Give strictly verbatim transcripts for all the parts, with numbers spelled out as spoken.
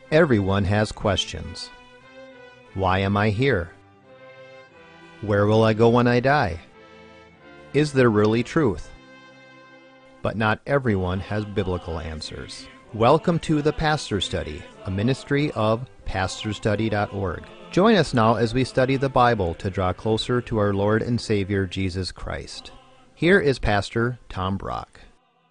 Everyone has questions. Why am I here? Where will I go when I die? Is there really truth? But not everyone has biblical answers. Welcome to The Pastor Study, a ministry of pastor study dot org. Join us now as we study the Bible to draw closer to our Lord and Savior Jesus Christ. Here is Pastor Tom Brock.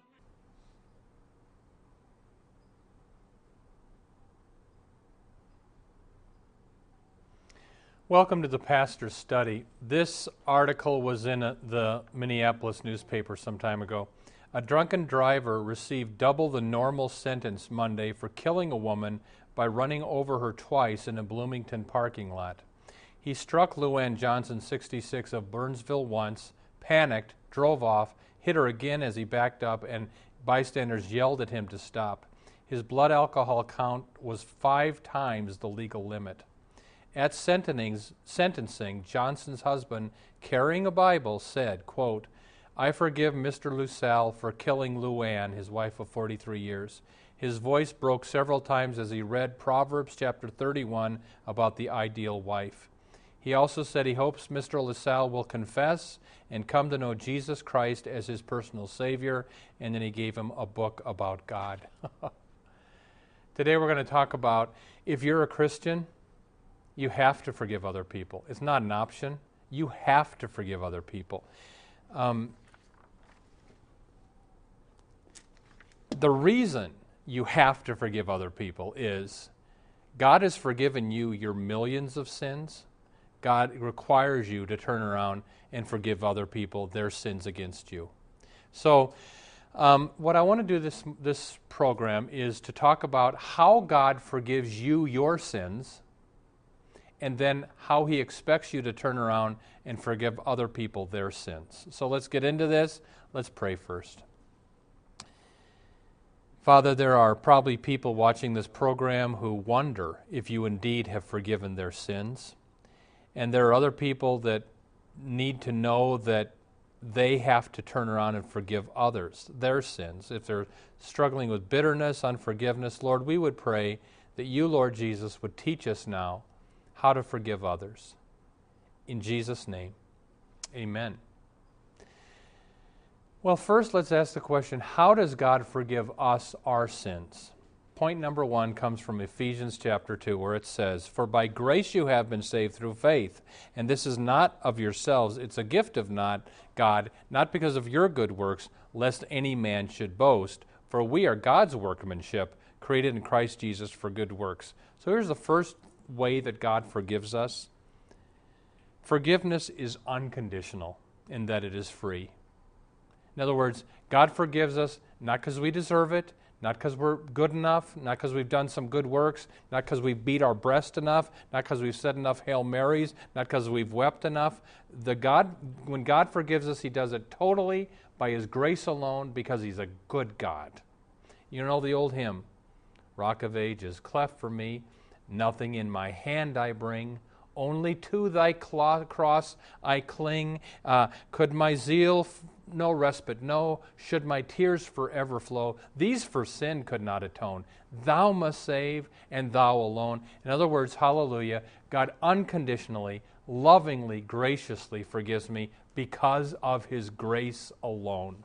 Welcome to the Pastor's Study. This article was in a, the Minneapolis newspaper some time ago. A drunken driver received double the normal sentence Monday for killing a woman by running over her twice in a Bloomington parking lot. He struck Luann Johnson, sixty-six, of Burnsville once, panicked, drove off, hit her again as he backed up, and bystanders yelled at him to stop. His blood alcohol count was five times the legal limit. At sentencing, Johnson's husband, carrying a Bible, said, quote, "I forgive Mister LaSalle for killing Luann, his wife of forty-three years. His voice broke several times as he read Proverbs chapter thirty-one about the ideal wife. He also said he hopes Mister LaSalle will confess and come to know Jesus Christ as his personal Savior, and then he gave him a book about God." Today we're going to talk about, if you're a Christian, you have to forgive other people. It's not an option. You have to forgive other people. Um, the reason you have to forgive other people is God has forgiven you your millions of sins. God requires you to turn around and forgive other people their sins against you. So um, what I want to do this this program is to talk about how God forgives you your sins, and then how he expects you to turn around and forgive other people their sins. So let's get into this. Let's pray first. Father, there are probably people watching this program who wonder if you indeed have forgiven their sins. And there are other people that need to know that they have to turn around and forgive others their sins. If they're struggling with bitterness, unforgiveness, Lord, we would pray that you, Lord Jesus, would teach us now how to forgive others. In Jesus' name, amen. Well, first let's ask the question, how does God forgive us our sins? Point number one comes from Ephesians chapter two, where it says, "For by grace you have been saved through faith, and this is not of yourselves, it's a gift of not God, not because of your good works, lest any man should boast. For we are God's workmanship, created in Christ Jesus for good works." So here's the first way that God forgives us. Forgiveness is unconditional in that it is free. In other words, God forgives us not because we deserve it, not because we're good enough, not because we've done some good works, not because we've beat our breast enough, not because we've said enough Hail Marys, not because we've wept enough. The God, when God forgives us, he does it totally by his grace alone, because he's a good God. You know the old hymn, "Rock of Ages, cleft for me, nothing in my hand I bring, only to thy cross I cling. Uh, could my zeal f- no respite know, should my tears forever flow, these for sin could not atone. Thou must save, and thou alone." In other words, hallelujah, God unconditionally, lovingly, graciously forgives me because of his grace alone.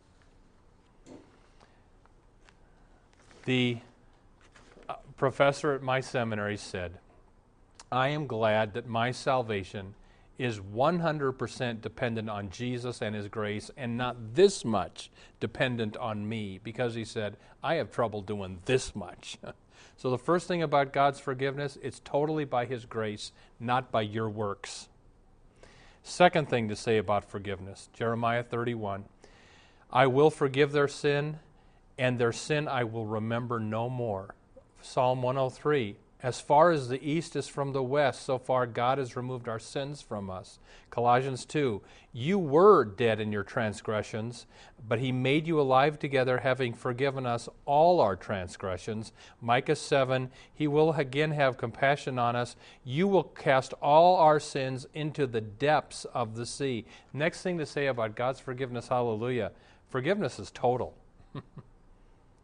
The professor at my seminary said, "I am glad that my salvation is one hundred percent dependent on Jesus and his grace, and not this much dependent on me," because he said, "I have trouble doing this much." So the first thing about God's forgiveness, it's totally by his grace, not by your works. Second thing to say about forgiveness, Jeremiah thirty-one, "I will forgive their sin, and their sin I will remember no more." Psalm one oh three, "As far as the east is from the west, so far God has removed our sins from us." Colossians two, "You were dead in your transgressions, but he made you alive together, having forgiven us all our transgressions." Micah seven, "He will again have compassion on us. You will cast all our sins into the depths of the sea." Next thing to say about God's forgiveness, hallelujah, forgiveness is total.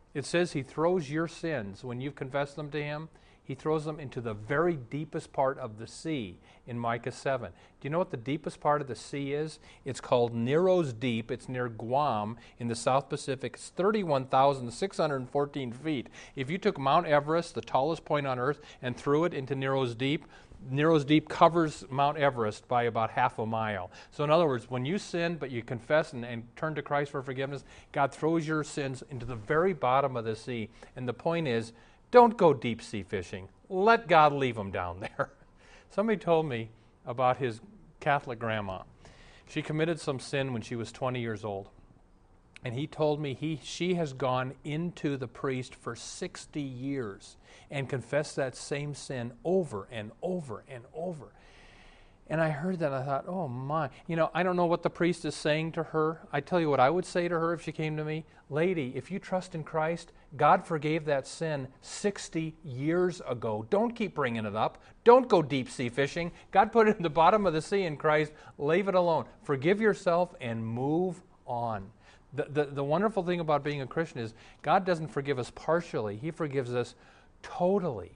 It says he throws your sins, when you've confessed them to him, he throws them into the very deepest part of the sea in Micah seven. Do you know what the deepest part of the sea is? It's called Nero's Deep. It's near Guam in the South Pacific. It's thirty-one thousand six hundred fourteen feet. If you took Mount Everest, the tallest point on Earth, and threw it into Nero's Deep, Nero's Deep covers Mount Everest by about half a mile. So in other words, when you sin but you confess and, and turn to Christ for forgiveness, God throws your sins into the very bottom of the sea. And the point is, don't go deep sea fishing. Let God leave them down there. Somebody told me about his Catholic grandma. She committed some sin when she was twenty years old. And he told me he she has gone into the priest for sixty years and confessed that same sin over and over and over. And I heard that, I thought, oh my. You know, I don't know what the priest is saying to her. I tell you what I would say to her if she came to me. Lady, if you trust in Christ, God forgave that sin sixty years ago. Don't keep bringing it up. Don't go deep sea fishing. God put it in the bottom of the sea in Christ. Leave it alone. Forgive yourself and move on. The, the, the wonderful thing about being a Christian is God doesn't forgive us partially. He forgives us totally.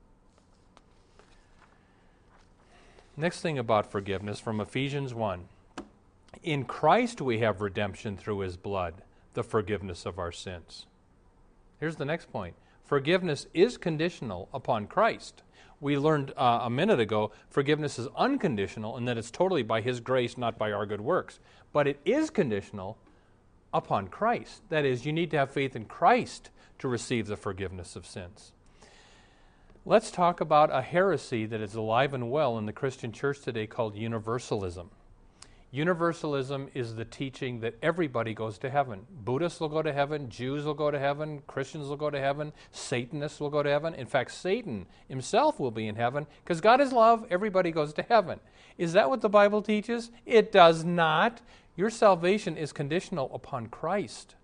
Next thing about forgiveness from Ephesians one. In Christ we have redemption through his blood, the forgiveness of our sins. Here's the next point. Forgiveness is conditional upon Christ. We learned uh, a minute ago, forgiveness is unconditional and that it's totally by his grace, not by our good works. But it is conditional upon Christ. That is, you need to have faith in Christ to receive the forgiveness of sins. Let's talk about a heresy that is alive and well in the Christian church today called universalism. Universalism is the teaching that everybody goes to heaven. Buddhists will go to heaven, Jews will go to heaven, Christians will go to heaven, Satanists will go to heaven. In fact, Satan himself will be in heaven because God is love, everybody goes to heaven. Is that what the Bible teaches? It does not. Your salvation is conditional upon Christ.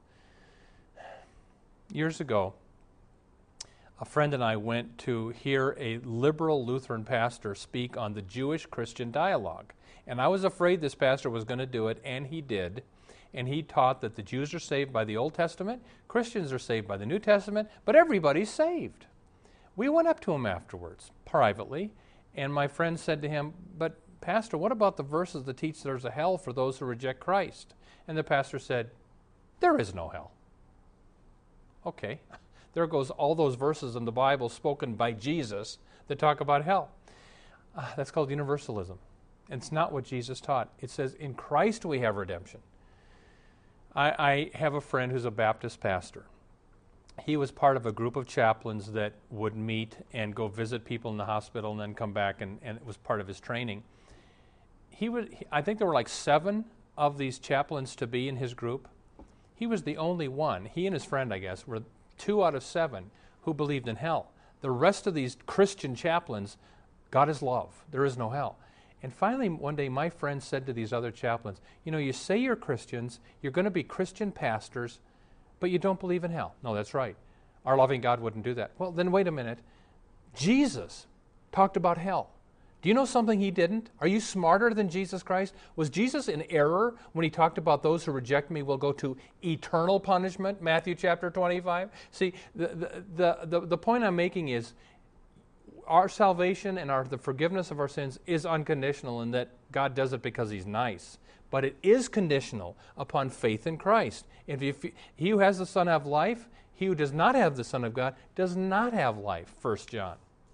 Years ago, a friend and I went to hear a liberal Lutheran pastor speak on the Jewish-Christian dialogue. And I was afraid this pastor was going to do it, and he did. And he taught that the Jews are saved by the Old Testament, Christians are saved by the New Testament, but everybody's saved. We went up to him afterwards, privately, and my friend said to him, but Pastor, what about the verses that teach there's a hell for those who reject Christ? And the pastor said, there is no hell. Okay. There goes all those verses in the Bible spoken by Jesus that talk about hell. Uh, that's called universalism. It's not what Jesus taught. It says, in Christ we have redemption. I, I have a friend who's a Baptist pastor. He was part of a group of chaplains that would meet and go visit people in the hospital and then come back, and, and it was part of his training. He would, he, I think there were like seven of these chaplains to be in his group. He was the only one. He and his friend, I guess, were two out of seven who believed in hell. The rest of these Christian chaplains, God is love. There is no hell. And finally, one day, my friend said to these other chaplains, you know, you say you're Christians, you're going to be Christian pastors, but you don't believe in hell. No, that's right. Our loving God wouldn't do that. Well, then wait a minute. Jesus talked about hell. Do you know something he didn't? Are you smarter than Jesus Christ? Was Jesus in error when he talked about those who reject me will go to eternal punishment, Matthew chapter twenty-five? See, the, the, the, the point I'm making is our salvation and our, the forgiveness of our sins is unconditional in that God does it because he's nice. But it is conditional upon faith in Christ. If, if he who has the Son have life, he who does not have the Son of God does not have life, First John.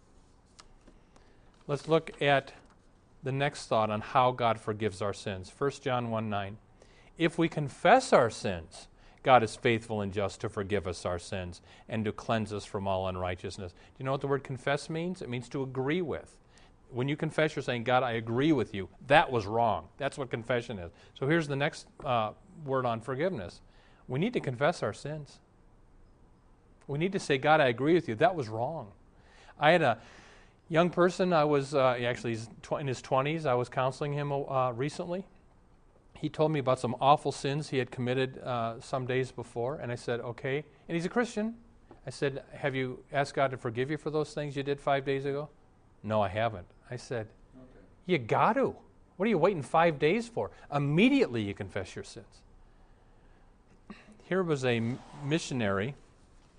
Let's look at the next thought on how God forgives our sins. First John one nine. If we confess our sins, God is faithful and just to forgive us our sins and to cleanse us from all unrighteousness. Do you know what the word confess means? It means to agree with. When you confess, you're saying, God, I agree with you. That was wrong. That's what confession is. So here's the next uh, word on forgiveness. We need to confess our sins. We need to say, God, I agree with you. That was wrong. I had a young person, I was, uh, actually he's tw- in his twenties, I was counseling him uh, recently. He told me about some awful sins he had committed uh, some days before, and I said, okay. And he's a Christian. I said, have you asked God to forgive you for those things you did five days ago? No, I haven't. I said, okay. You got to. What are you waiting five days for? Immediately you confess your sins. Here was a missionary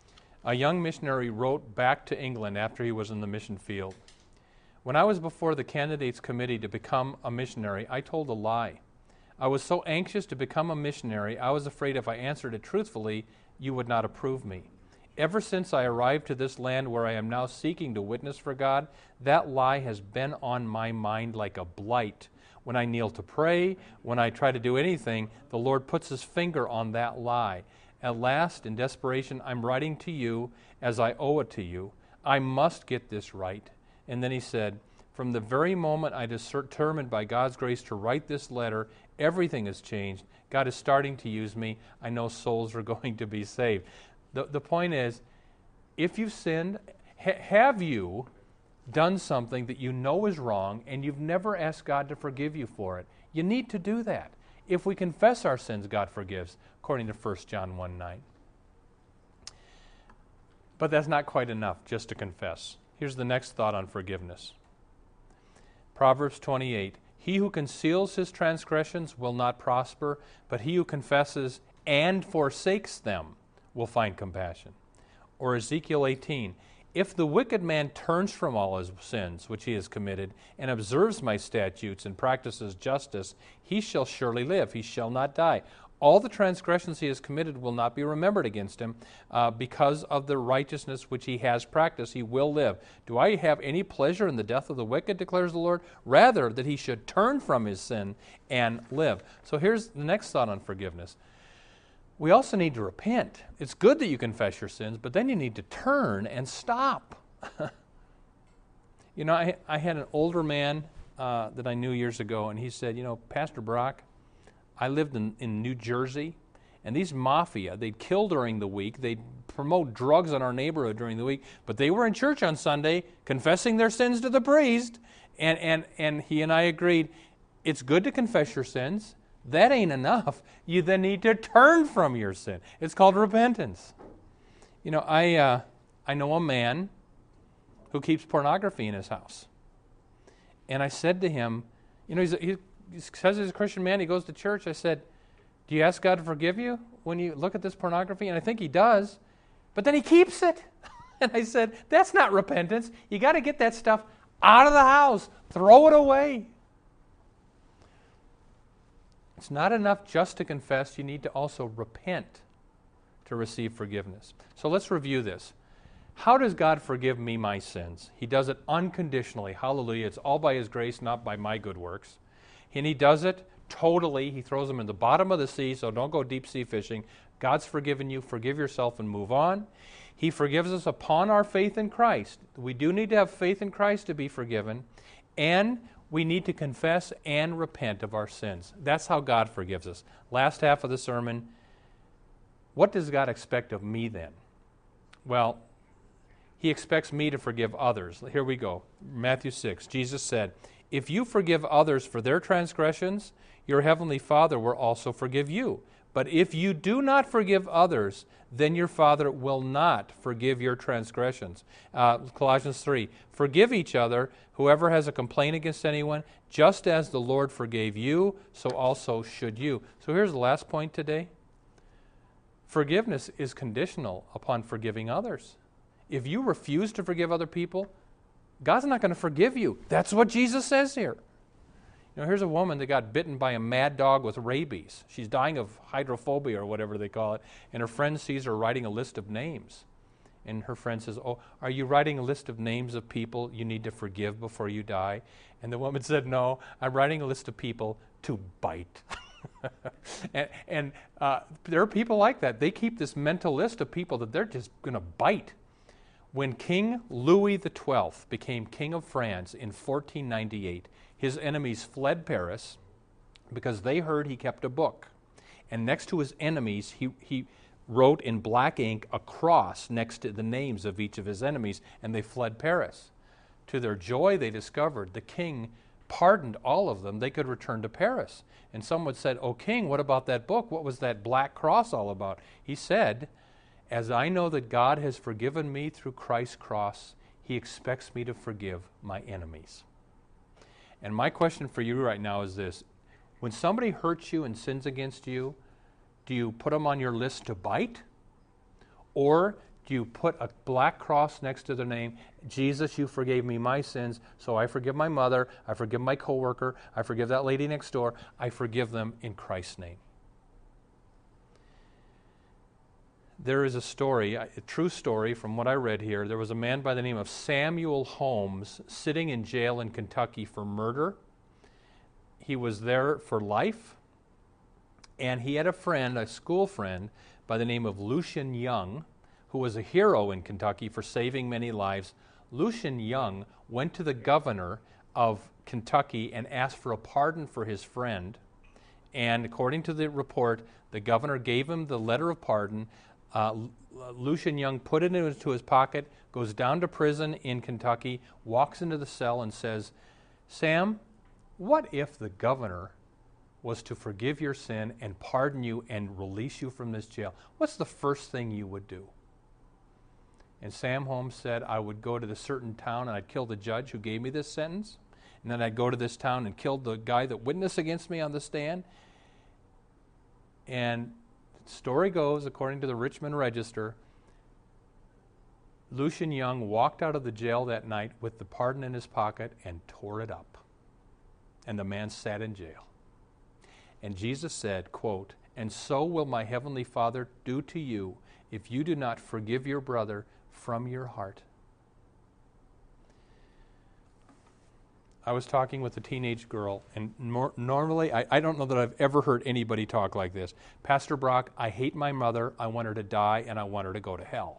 A young missionary wrote back to England after he was in the mission field. When I was before the candidates committee to become a missionary, I told a lie. I was so anxious to become a missionary, I was afraid if I answered it truthfully, you would not approve me. Ever since I arrived to this land where I am now seeking to witness for God, that lie has been on my mind like a blight. When I kneel to pray, when I try to do anything, the Lord puts his finger on that lie. At last, in desperation, I'm writing to you as I owe it to you. I must get this right. And then he said, from the very moment I determined by God's grace to write this letter, everything has changed. God is starting to use me. I know souls are going to be saved. The, the point is, if you've sinned, ha- have you done something that you know is wrong and you've never asked God to forgive you for it? You need to do that. If we confess our sins, God forgives, according to First John one nine. But that's not quite enough just to confess. Here's the next thought on forgiveness. Proverbs twenty-eight, he who conceals his transgressions will not prosper, but he who confesses and forsakes them will find compassion. Or Ezekiel eighteen, if the wicked man turns from all his sins which he has committed and observes my statutes and practices justice, he shall surely live, he shall not die. All the transgressions he has committed will not be remembered against him uh, because of the righteousness which he has practiced. He will live. Do I have any pleasure in the death of the wicked, declares the Lord? Rather, that he should turn from his sin and live. So here's the next thought on forgiveness. We also need to repent. It's good that you confess your sins, but then you need to turn and stop. You know, I, I had an older man uh, that I knew years ago, and he said, you know, Pastor Brock, I lived in, in New Jersey, and these mafia, they'd kill during the week, they'd promote drugs in our neighborhood during the week, but they were in church on Sunday confessing their sins to the priest, and, and, and he and I agreed, it's good to confess your sins. That ain't enough. You then need to turn from your sin. It's called repentance. You know, I uh, I know a man who keeps pornography in his house. And I said to him, you know, he's, he says he's a Christian man, he goes to church. I said, do you ask God to forgive you when you look at this pornography? And I think he does. But then he keeps it. And I said, that's not repentance. You got to get that stuff out of the house. Throw it away. It's not enough just to confess. You need to also repent to receive forgiveness. So let's review this. How does God forgive me my sins? He does it unconditionally. Hallelujah. It's all by his grace, not by my good works. And he does it totally. He throws them in the bottom of the sea, so don't go deep sea fishing. God's forgiven you. Forgive yourself and move on. He forgives us upon our faith in Christ. We do need to have faith in Christ to be forgiven. And we need to confess and repent of our sins. That's how God forgives us. Last half of the sermon, what does God expect of me then? Well, he expects me to forgive others. Here we go. Matthew six, Jesus said, if you forgive others for their transgressions, your heavenly Father will also forgive you. But if you do not forgive others, then your Father will not forgive your transgressions. Uh, Colossians three, forgive each other, whoever has a complaint against anyone, just as the Lord forgave you, so also should you. So here's the last point today. Forgiveness is conditional upon forgiving others. If you refuse to forgive other people, God's not going to forgive you. That's what Jesus says here. You know, here's a woman that got bitten by a mad dog with rabies. She's dying of hydrophobia or whatever they call it, and her friend sees her writing a list of names. And her friend says, oh, are you writing a list of names of people you need to forgive before you die? And the woman said, no, I'm writing a list of people to bite. and and uh, there are people like that. They keep this mental list of people that they're just going to bite. When King Louis the twelfth became King of France in fourteen ninety-eight, his enemies fled Paris because they heard he kept a book. And next to his enemies, he, he wrote in black ink a cross next to the names of each of his enemies, and they fled Paris. To their joy, they discovered the king pardoned all of them. They could return to Paris. And someone said, "Oh, king, what about that book? What was that black cross all about?" He said, "As I know that God has forgiven me through Christ's cross, he expects me to forgive my enemies." And my question for you right now is this. When somebody hurts you and sins against you, do you put them on your list to bite? Or you put a black cross next to their name. Jesus, you forgave me my sins, so I forgive my mother, I forgive my coworker, I forgive that lady next door, I forgive them in Christ's name. There is a story, a true story from what I read here. There was a man by the name of Samuel Holmes sitting in jail in Kentucky for murder. He was there for life, and he had a friend, a school friend, by the name of Lucian Young, who was a hero in Kentucky for saving many lives. Lucian Young went to the governor of Kentucky and asked for a pardon for his friend. And according to the report, the governor gave him the letter of pardon. Uh, Lucian Young put it into his pocket, goes down to prison in Kentucky, walks into the cell and says, Sam, what if the governor was to forgive your sin and pardon you and release you from this jail? What's the first thing you would do? And Sam Holmes said, I would go to the certain town and I'd kill the judge who gave me this sentence. And then I'd go to this town and kill the guy that witnessed against me on the stand. And the story goes, according to the Richmond Register, Lucian Young walked out of the jail that night with the pardon in his pocket and tore it up. And the man sat in jail. And Jesus said, quote, and so will my heavenly Father do to you if you do not forgive your brother from your heart. I was talking with a teenage girl, and nor- normally, I, I don't know that I've ever heard anybody talk like this. Pastor Brock, I hate my mother, I want her to die, and I want her to go to hell.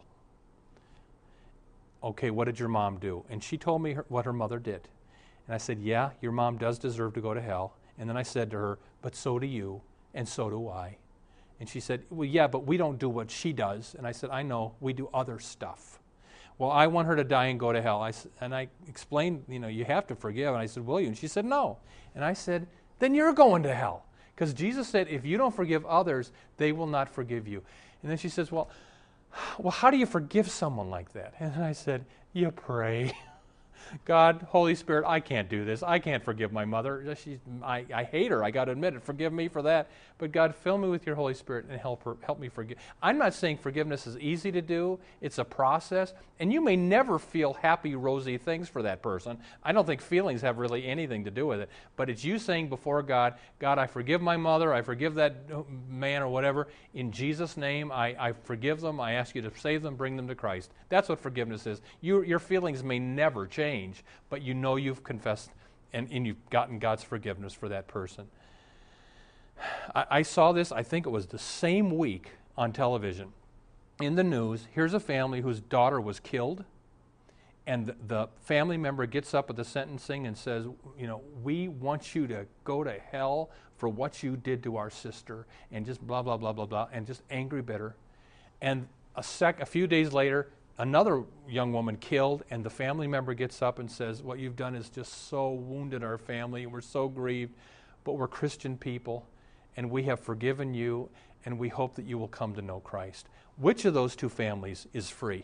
Okay, what did your mom do? And she told me her, what her mother did. And I said, yeah, your mom does deserve to go to hell. And then I said to her, but so do you, and so do I. And she said, well, yeah, but we don't do what she does. And I said, I know, we do other stuff. Well, I want her to die and go to hell. I, and I explained, you know, you have to forgive. And I said, will you? And she said, no. And I said, then you're going to hell. Because Jesus said, if you don't forgive others, they will not forgive you. And then she says, well, well, how do you forgive someone like that? And I said, you pray. God, Holy Spirit, I can't do this. I can't forgive my mother. She's, I, I hate her. I got to admit it. Forgive me for that. But God, fill me with your Holy Spirit and help her, help me forgive. I'm not saying forgiveness is easy to do. It's a process. And you may never feel happy, rosy things for that person. I don't think feelings have really anything to do with it. But it's you saying before God, God, I forgive my mother. I forgive that man or whatever. In Jesus' name, I, I forgive them. I ask you to save them, bring them to Christ. That's what forgiveness is. You, your feelings may never change, but you know you've confessed and, and you've gotten God's forgiveness for that person. I, I saw this, I think it was the same week on television. In the news, here's a family whose daughter was killed, and the, the family member gets up at the sentencing and says, you know, we want you to go to hell for what you did to our sister, and just blah, blah, blah, blah, blah, and just angry, bitter. And a sec, a few days later, another young woman killed, and the family member gets up and says, what you've done is just so wounded our family. We're so grieved, but we're Christian people, and we have forgiven you, and we hope that you will come to know Christ. Which of those two families is free?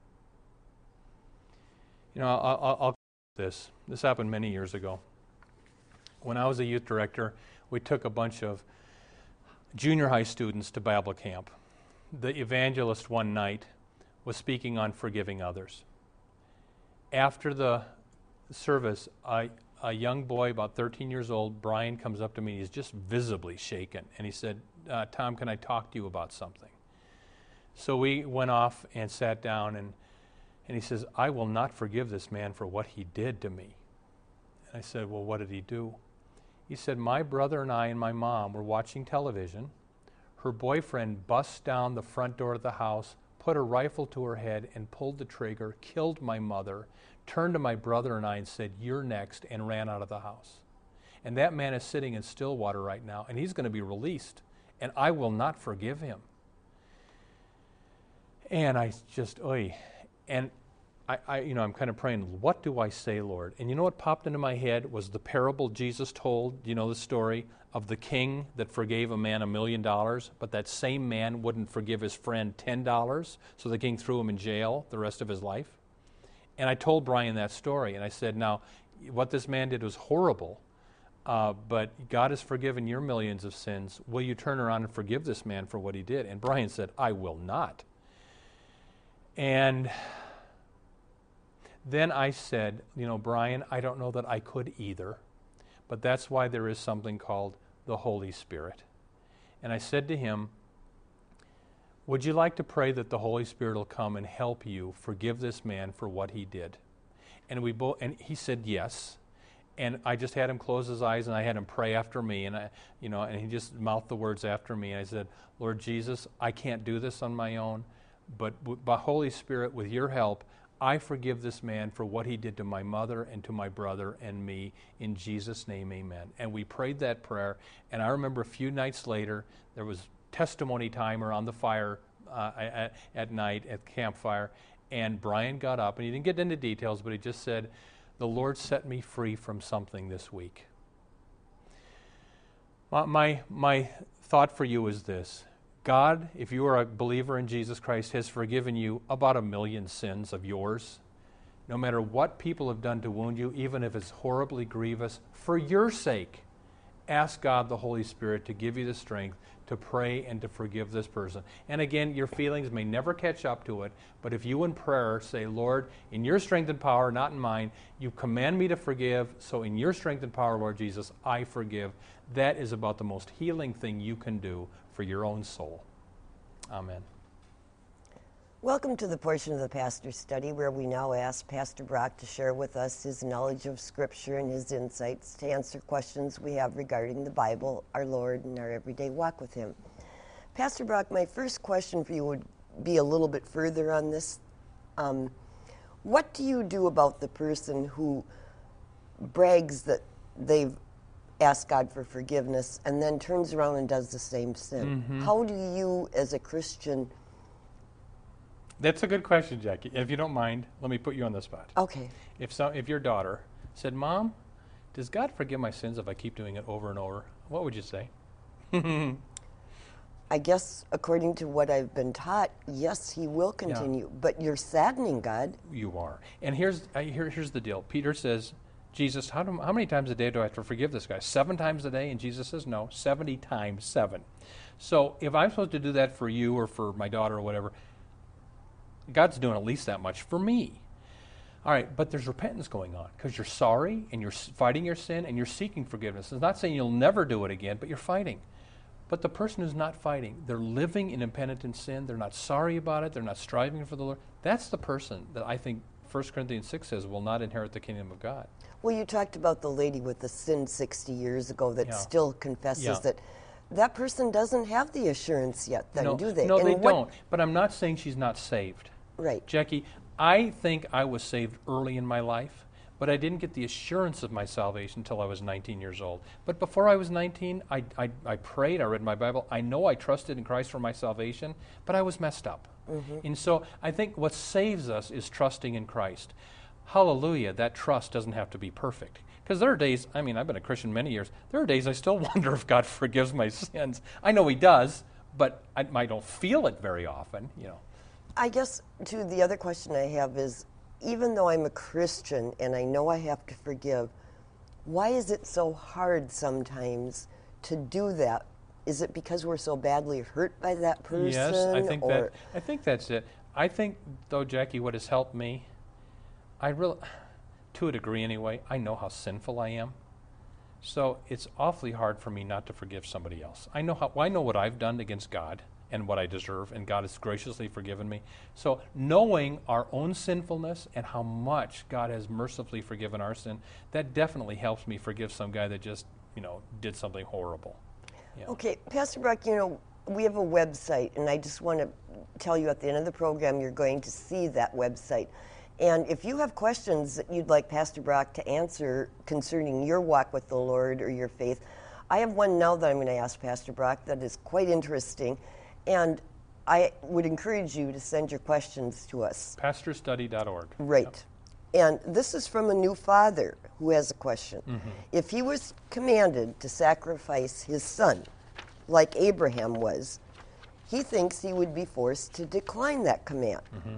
You know, I'll, I'll, I'll this. This happened many years ago. When I was a youth director, we took a bunch of junior high students to Bible camp. The evangelist one night was speaking on forgiving others. After the service, I, a young boy, about thirteen years old, Brian, comes up to me. He's just visibly shaken. And he said, uh, Tom, can I talk to you about something? So we went off and sat down, and, and he says, I will not forgive this man for what he did to me. And I said, well, what did he do? He said, my brother and I and my mom were watching television. Her boyfriend busts down the front door of the house, put a rifle to her head and pulled the trigger, killed my mother, turned to my brother and I and said, you're next, and ran out of the house. And that man is sitting in Stillwater right now, and he's going to be released, and I will not forgive him. And I just, oy. And I, I, you know, I'm kind of praying, what do I say, Lord? And you know what popped into my head was the parable Jesus told, you know the story, of the king that forgave a man a million dollars, but that same man wouldn't forgive his friend ten dollars, so the king threw him in jail the rest of his life. And I told Brian that story, and I said, now, what this man did was horrible, uh, but God has forgiven your millions of sins. Will you turn around and forgive this man for what he did? And Brian said, I will not. And then I said, you know, Brian, I don't know that I could either, but that's why there is something called the Holy Spirit. And I said to him, would you like to pray that the Holy Spirit will come and help you forgive this man for what he did? And we both, and he said yes. And I just had him close his eyes, and I had him pray after me, and I, you know, and he just mouthed the words after me. And I said, Lord Jesus, I can't do this on my own, but by Holy Spirit, with your help, I forgive this man for what he did to my mother and to my brother and me. In Jesus' name, amen. And we prayed that prayer, and I remember a few nights later, there was testimony time around the fire uh, at, at night at campfire, and Brian got up, and he didn't get into details, but he just said, the Lord set me free from something this week. My, my, my thought for you is this. God, if you are a believer in Jesus Christ, has forgiven you about a million sins of yours. No matter what people have done to wound you, even if it's horribly grievous, for your sake, ask God, the Holy Spirit, to give you the strength to pray and to forgive this person. And again, your feelings may never catch up to it, but if you in prayer say, Lord, in your strength and power, not in mine, you command me to forgive, so in your strength and power, Lord Jesus, I forgive. That is about the most healing thing you can do for your own soul. Amen. Welcome to the portion of the Pastor's Study where we now ask Pastor Brock to share with us his knowledge of Scripture and his insights to answer questions we have regarding the Bible, our Lord, and our everyday walk with Him. Pastor Brock, my first question for you would be a little bit further on this. Um, what do you do about the person who brags that they've asked God for forgiveness and then turns around and does the same sin? Mm-hmm. How do you, as a Christian... That's a good question, Jackie. If you don't mind, let me put you on the spot. Okay. If so, if your daughter said, Mom, does God forgive my sins if I keep doing it over and over? What would you say? I guess, according to what I've been taught, yes, He will continue. Yeah. But you're saddening God. You are. And here's uh, here, here's the deal. Peter says, Jesus, how, do, how many times a day do I have to forgive this guy? Seven times a day? And Jesus says, no, seventy times seven. So if I'm supposed to do that for you or for my daughter or whatever, God's doing at least that much for me. All right, but there's repentance going on because you're sorry and you're fighting your sin and you're seeking forgiveness. It's not saying you'll never do it again, but you're fighting. But the person who's not fighting, they're living in impenitent sin. They're not sorry about it. They're not striving for the Lord. That's the person that I think First Corinthians six says will not inherit the kingdom of God. Well, you talked about the lady with the sin sixty years ago that yeah. still confesses yeah. that that person doesn't have the assurance yet, then, no, do they? No, and they what, don't. But I'm not saying she's not saved. Right. Jackie, I think I was saved early in my life, but I didn't get the assurance of my salvation until I was nineteen years old. But before I was nineteen, I, I, I prayed, I read my Bible. I know I trusted in Christ for my salvation, but I was messed up. Mm-hmm. And so I think what saves us is trusting in Christ. Hallelujah, that trust doesn't have to be perfect. Because there are days, I mean, I've been a Christian many years, there are days I still wonder if God forgives my sins. I know He does, but I, I don't feel it very often, you know. I guess, too, the other question I have is, even though I'm a Christian and I know I have to forgive, why is it so hard sometimes to do that? Is it because we're so badly hurt by that person? Yes, I think or? that. I think that's it. I think, though, Jackie, what has helped me, I really, to a degree anyway, I know how sinful I am. So it's awfully hard for me not to forgive somebody else. I know how. Well, I know what I've done against God and what I deserve, and God has graciously forgiven me. So knowing our own sinfulness and how much God has mercifully forgiven our sin, that definitely helps me forgive some guy that just, you know, did something horrible. Yeah. Okay, Pastor Brock, you know, we have a website, and I just want to tell you at the end of the program you're going to see that website. And if you have questions that you'd like Pastor Brock to answer concerning your walk with the Lord or your faith, I have one now that I'm going to ask Pastor Brock that is quite interesting. And I would encourage you to send your questions to us. pastor study dot org. Right. Yep. And this is from a new father who has a question. Mm-hmm. If he was commanded to sacrifice his son, like Abraham was, he thinks he would be forced to decline that command. Mm-hmm.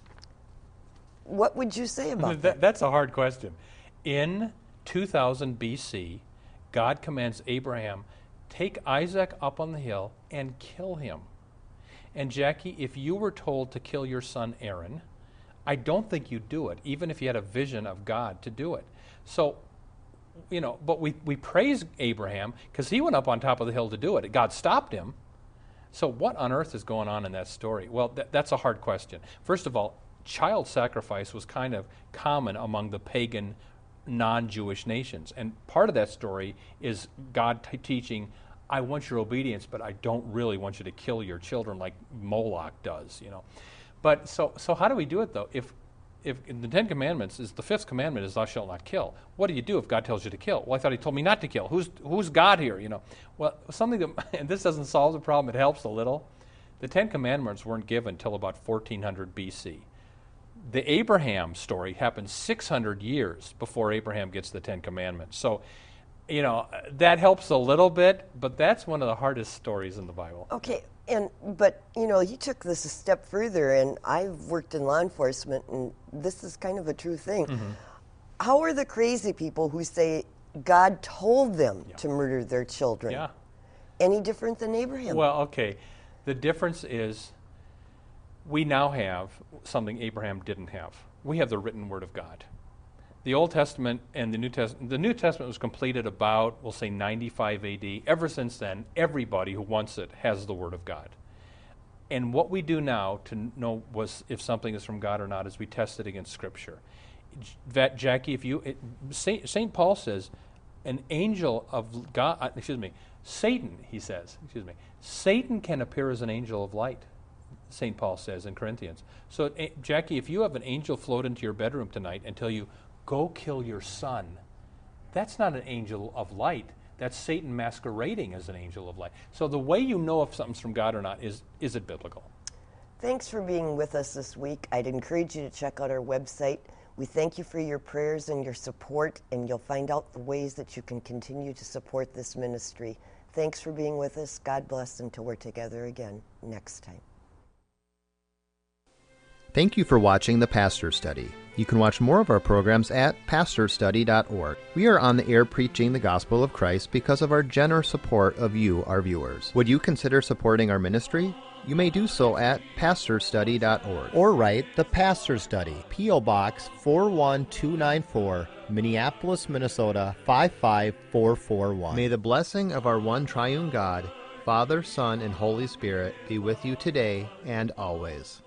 What would you say about that, that? That's a hard question. In two thousand B C, God commands Abraham, take Isaac up on the hill and kill him. And Jackie, if you were told to kill your son Aaron, I don't think you'd do it, even if you had a vision of God to do it. So, you know, but we, we praise Abraham because he went up on top of the hill to do it. God stopped him. So what on earth is going on in that story? Well, th- that's a hard question. First of all, child sacrifice was kind of common among the pagan non-Jewish nations. And part of that story is God t- teaching, I want your obedience, but I don't really want you to kill your children like Moloch does, you know. But so so how do we do it, though? If if in the Ten Commandments is the fifth commandment is thou shalt not kill. What do you do if God tells you to kill? Well, I thought he told me not to kill. Who's who's God here, you know? Well, something that, and this doesn't solve the problem, it helps a little. The Ten Commandments weren't given until about fourteen hundred B C. The Abraham story happened six hundred years before Abraham gets the Ten Commandments. So, you know, that helps a little bit, but that's one of the hardest stories in the Bible. Okay, and but, you know, you took this a step further, and I've worked in law enforcement, and this is kind of a true thing. Mm-hmm. How are the crazy people who say God told them yeah. to murder their children yeah. any different than Abraham? Well, okay, the difference is we now have something Abraham didn't have. We have the written Word of God. The Old Testament and the New Testament, the New Testament was completed about, we'll say, ninety-five A D. Ever since then, everybody who wants it has the Word of God. And what we do now to know was if something is from God or not is we test it against Scripture. That, Jackie, if you, it, Saint, Saint Paul says, an angel of God, uh, excuse me, Satan, he says, excuse me, Satan can appear as an angel of light. Saint Paul says in Corinthians. So, uh, Jackie, if you have an angel float into your bedroom tonight and tell you, go kill your son, that's not an angel of light. That's Satan masquerading as an angel of light. So the way you know if something's from God or not is, is it biblical? Thanks for being with us this week. I'd encourage you to check out our website. We thank you for your prayers and your support, and you'll find out the ways that you can continue to support this ministry. Thanks for being with us. God bless until we're together again next time. Thank you for watching The Pastor Study. You can watch more of our programs at pastor study dot org. We are on the air preaching the gospel of Christ because of our generous support of you, our viewers. Would you consider supporting our ministry? You may do so at pastor study dot org. Or write The Pastor Study, P O Box four one two nine four, Minneapolis, Minnesota five five four four one. May the blessing of our one triune God, Father, Son, and Holy Spirit be with you today and always.